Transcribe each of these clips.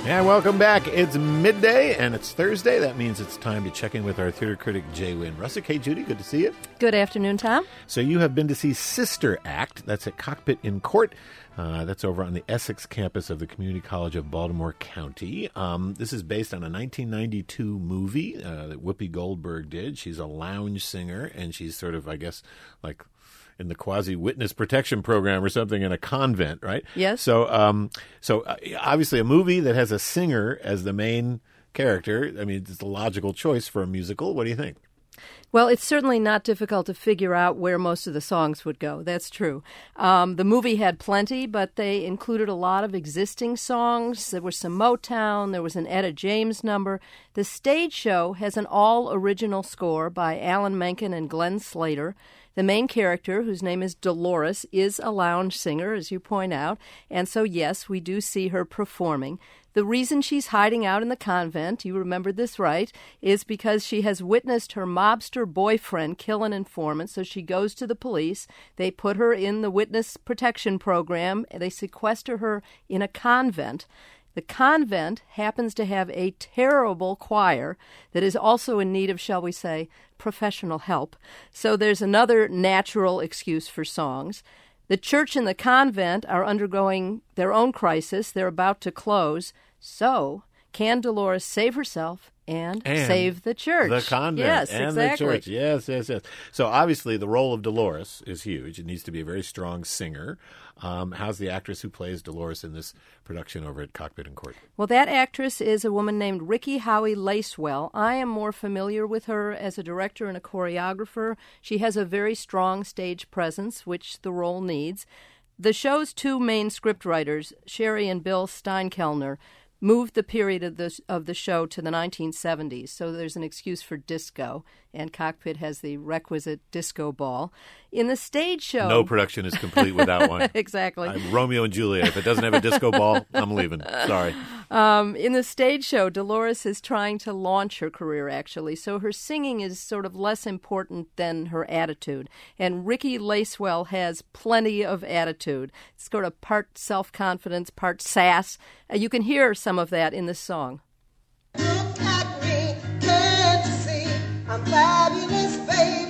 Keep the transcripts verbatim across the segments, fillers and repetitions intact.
And welcome back. It's midday, and it's Thursday. That means it's time to check in with our theater critic, Jay Wynn Russick. Hey, Judy, good to see you. Good afternoon, Tom. So you have been to see Sister Act. That's at Cockpit in Court. Uh, that's over on the Essex campus of the Community College of Baltimore County. Um, this is based on a nineteen ninety-two movie uh, that Whoopi Goldberg did. She's a lounge singer, and she's sort of, I guess, like in the quasi-witness protection program or something in a convent, right? Yes. So, um, so uh, obviously a movie that has a singer as the main character, I mean, it's a logical choice for a musical. What do you think? Well, it's certainly not difficult to figure out where most of the songs would go. That's true. Um, the movie had plenty, but they included a lot of existing songs. There was some Motown. There was an Etta James number. The stage show has an all-original score by Alan Menken and Glenn Slater. The main character, whose name is Dolores, is a lounge singer, as you point out, and so, yes, we do see her performing. The reason she's hiding out in the convent, you remembered this right, is because she has witnessed her mobster boyfriend kill an informant, so she goes to the police. They put her in the witness protection program, and they sequester her in a convent. The convent happens to have a terrible choir that is also in need of, shall we say, professional help. So there's another natural excuse for songs. The church and the convent are undergoing their own crisis. They're about to close. So can Dolores save herself and, and save the church? The convent yes, and exactly. the church. Yes, yes, yes. So obviously the role of Dolores is huge. It needs to be a very strong singer. Um, how's the actress who plays Dolores in this production over at Cockpit in Court? Well, that actress is a woman named Ricky Howie Lacewell. I am more familiar with her as a director and a choreographer. She has a very strong stage presence, which the role needs. The show's two main scriptwriters, Sherry and Bill Steinkellner, moved the period of the, of the show to the nineteen seventies, so there's an excuse for disco, and Cockpit has the requisite disco ball. In the stage show... No production is complete without one. Exactly. I'm Romeo and Juliet. If it doesn't have a disco ball, I'm leaving. Sorry. Um, in the stage show, Dolores is trying to launch her career, actually, so her singing is sort of less important than her attitude. And Ricky Lacewell has plenty of attitude. It's sort of part self-confidence, part sass. Uh, you can hear some of that in this song. Look at me, can't you see? I'm fabulous, baby.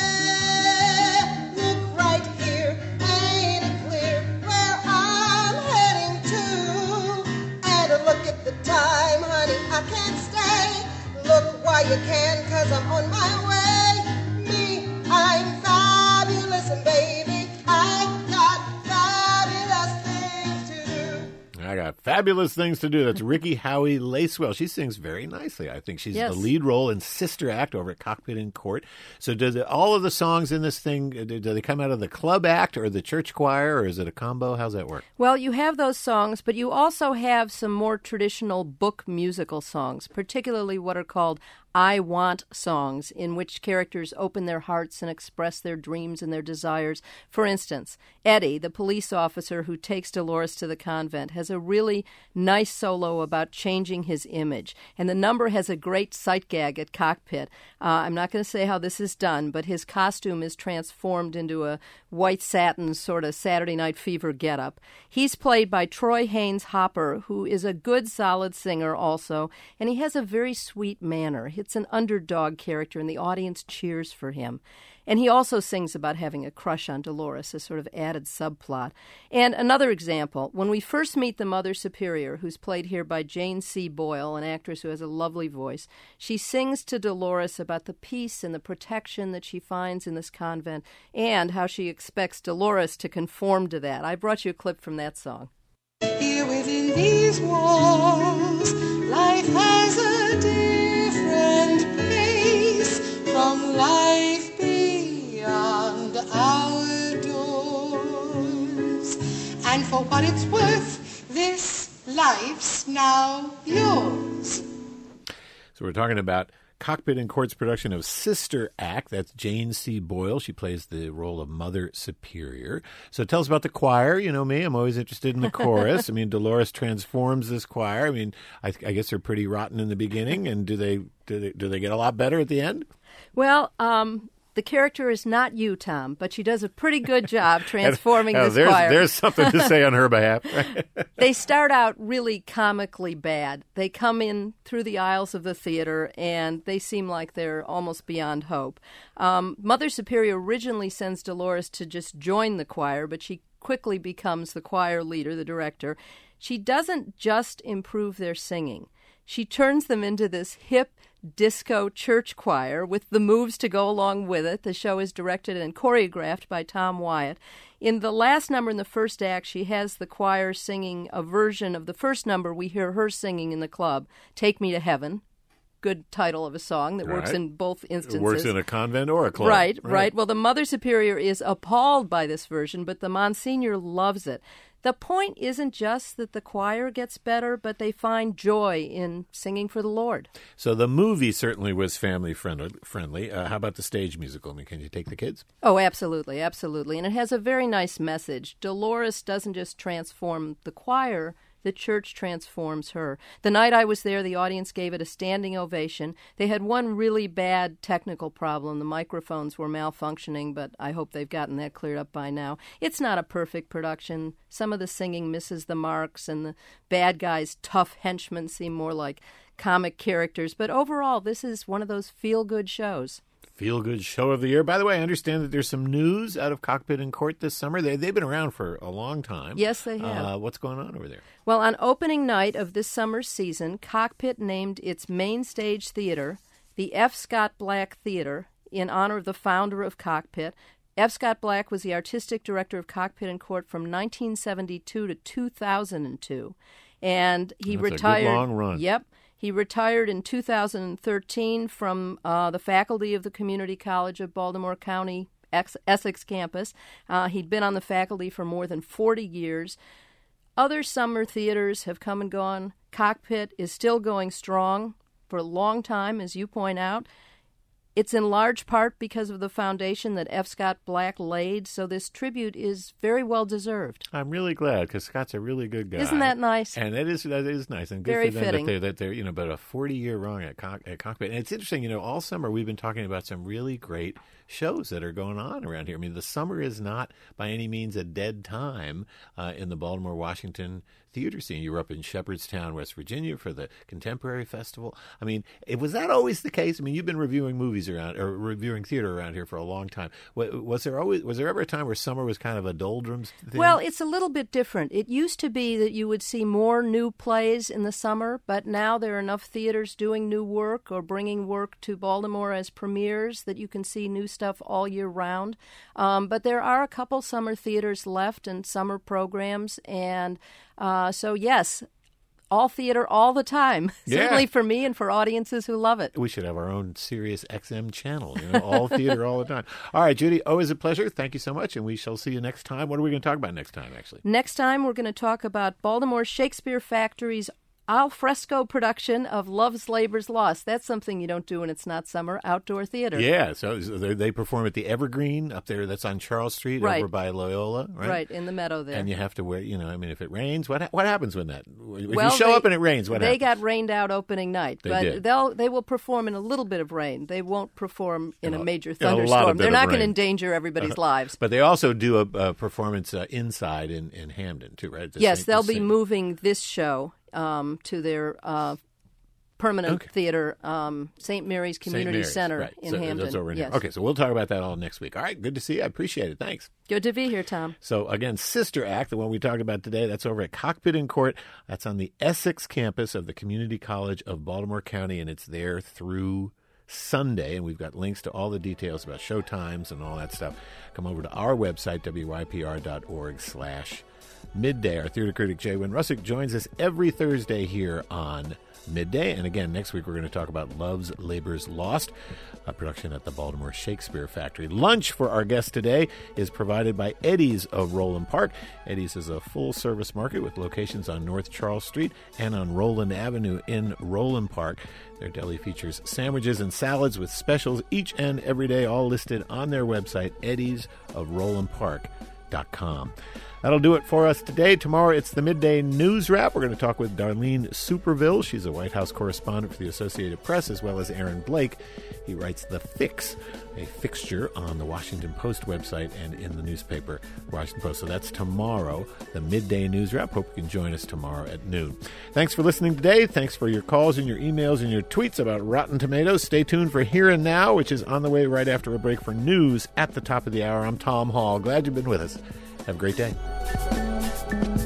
Look right here, ain't it clear where I'm heading to? And look at the time, honey, I can't stay. Look while you can, 'cause I'm on my way. Me, I'm fabulous, and baby, I got fabulous things to do. I got fabulous things to do. That's Ricky Howie Lacewell. She sings very nicely. I think she's Yes. the lead role in Sister Act over at Cockpit in Court. So does it, all of the songs in this thing, do, do they come out of the club act or the church choir, or is it a combo? How's that work? Well, you have those songs, but you also have some more traditional book musical songs, particularly what are called I Want songs, in which characters open their hearts and express their dreams and their desires. For instance, Eddie, the police officer who takes Dolores to the convent, has a really nice solo about changing his image. And the number has a great sight gag at Cockpit. Uh, I'm not going to say how this is done, but his costume is transformed into a white satin sort of Saturday Night Fever getup. He's played by Troy Haynes Hopper, who is a good, solid singer also, and he has a very sweet manner. It's an underdog character, and the audience cheers for him. And he also sings about having a crush on Dolores, a sort of added subplot. And another example, when we first meet the Mother Superior, who's played here by Jane C. Boyle, an actress who has a lovely voice, she sings to Dolores about the peace and the protection that she finds in this convent and how she expects Dolores to conform to that. I brought you a clip from that song. Here within these walls, life has a different pace from life beyond our doors. And for what it's worth, this life's now yours. So we're talking about Cockpit in Court's production of Sister Act. That's Jane C. Boyle. She plays the role of Mother Superior. So tell us about the choir. You know me, I'm always interested in the chorus. I mean, Dolores transforms this choir. I mean, I, I guess they're pretty rotten in the beginning, and do they do they do they get a lot better at the end? Well, um, The character is not you, Tom, but she does a pretty good job transforming and, uh, this there's, choir. There's something to say on her behalf. They start out really comically bad. They come in through the aisles of the theater, and they seem like they're almost beyond hope. Um, Mother Superior originally sends Dolores to just join the choir, but she quickly becomes the choir leader, the director. She doesn't just improve their singing. She turns them into this hip disco church choir with the moves to go along with it. The show is directed and choreographed by Tom Wyatt. In the last number in the first act, she has the choir singing a version of the first number we hear her singing in the club, Take Me to Heaven. Good title of a song that works Right. in both instances. It works in a convent or a club. Right, right, right. Well, the Mother Superior is appalled by this version, but the Monsignor loves it. The point isn't just that the choir gets better, but they find joy in singing for the Lord. So the movie certainly was family friendly. friendly. Uh, how about the stage musical? I mean, can you take the kids? Oh, absolutely, absolutely. And it has a very nice message. Dolores doesn't just transform the choir, the church transforms her. The night I was there, the audience gave it a standing ovation. They had one really bad technical problem. The microphones were malfunctioning, but I hope they've gotten that cleared up by now. It's not a perfect production. Some of the singing misses the marks, and the bad guys' tough henchmen seem more like comic characters. But overall, this is one of those feel-good shows. Feel-good show of the year. By the way, I understand that there's some news out of Cockpit in Court this summer. They, they've been around for a long time. Yes, they have. Uh, what's going on over there? Well, on opening night of this summer's season, Cockpit named its main stage theater the F. Scott Black Theater in honor of the founder of Cockpit. F. Scott Black was the artistic director of Cockpit in Court from nineteen seventy-two to two thousand two. And he That's retired. a good long run. Yep. He retired in two thousand thirteen from uh, the faculty of the Community College of Baltimore County, Ex- Essex campus. Uh, he'd been on the faculty for more than forty years. Other summer theaters have come and gone. Cockpit is still going strong for a long time, as you point out. It's in large part because of the foundation that F. Scott Black laid, so this tribute is very well deserved. I'm really glad because Scott's a really good guy. Isn't that nice? And that is that is nice and good Very for them fitting. that they're, that they're you know about a forty year run at, Cock, at Cockpit. And it's interesting, you know, all summer we've been talking about some really great shows that are going on around here. I mean, the summer is not by any means a dead time uh, in the Baltimore, Washington theater scene. You were up in Shepherdstown, West Virginia for the Contemporary Festival. I mean, it, was that always the case? I mean, you've been reviewing movies around or reviewing theater around here for a long time. Was, was there always was there ever a time where summer was kind of a doldrums thing? Well, it's a little bit different. It used to be that you would see more new plays in the summer, but now there are enough theaters doing new work or bringing work to Baltimore as premieres that you can see new stuff all year round. Um, but there are a couple summer theaters left and summer programs, and uh, so yes, all theater all the time. Yeah. Certainly for me and for audiences who love it. We should have our own Sirius X M channel, you know, all theater all the time. All right, Judy, always a pleasure. Thank you so much, and we shall see you next time. What are we going to talk about next time, actually? Next time, we're going to talk about Baltimore Shakespeare Factory's al fresco production of Love's Labor's Lost. That's something you don't do when it's not summer, outdoor theater. Yeah, so they they perform at the Evergreen up there. That's on Charles Street Right. over by Loyola, right? Right, in the meadow there. And you have to wear, you know, I mean, if it rains, what ha- what happens when that? If Well, you show they- up and it rains, what they happens? got rained out opening night, They but did. they'll they will perform in a little bit of rain. They won't perform in, In a a- major in a lot of thunderstorm. bit They're of not going to rain. endanger everybody's lives. But they also do a, a performance uh, inside in, in Hamden, too, right? The Yes, Saint- they'll the be Saint- moving this show um, to their uh, permanent Okay. theater, um, Saint Mary's Saint Community Mary's, Center right. in So Hamden. That's over in yes. here. Okay, so we'll talk about that all next week. All right, good to see you. I appreciate it. Thanks. Good to be here, Tom. So, again, Sister Act, the one we talked about today, that's over at Cockpit in Court. That's on the Essex campus of the Community College of Baltimore County, and it's there through Sunday. And we've got links to all the details about show times and all that stuff. Come over to our website, W Y P R dot org slash midday. Our theater critic, Jay Wynn Russick, joins us every Thursday here on Midday. And again, next week we're going to talk about Love's Labor's Lost, a production at the Baltimore Shakespeare Factory. Lunch for our guest today is provided by Eddie's of Roland Park. Eddie's is a full-service market with locations on North Charles Street and on Roland Avenue in Roland Park. Their deli features sandwiches and salads with specials each and every day, all listed on their website, eddies of roland park dot com. That'll do it for us today. Tomorrow, it's the Midday News Wrap. We're going to talk with Darlene Superville. She's a White House correspondent for the Associated Press, as well as Aaron Blake. He writes The Fix, a fixture on the Washington Post website and in the newspaper Washington Post. So that's tomorrow, the Midday News Wrap. Hope you can join us tomorrow at noon. Thanks for listening today. Thanks for your calls and your emails and your tweets about Rotten Tomatoes. Stay tuned for Here and Now, which is on the way right after a break for news at the top of the hour. I'm Tom Hall. Glad you've been with us. Have a great day.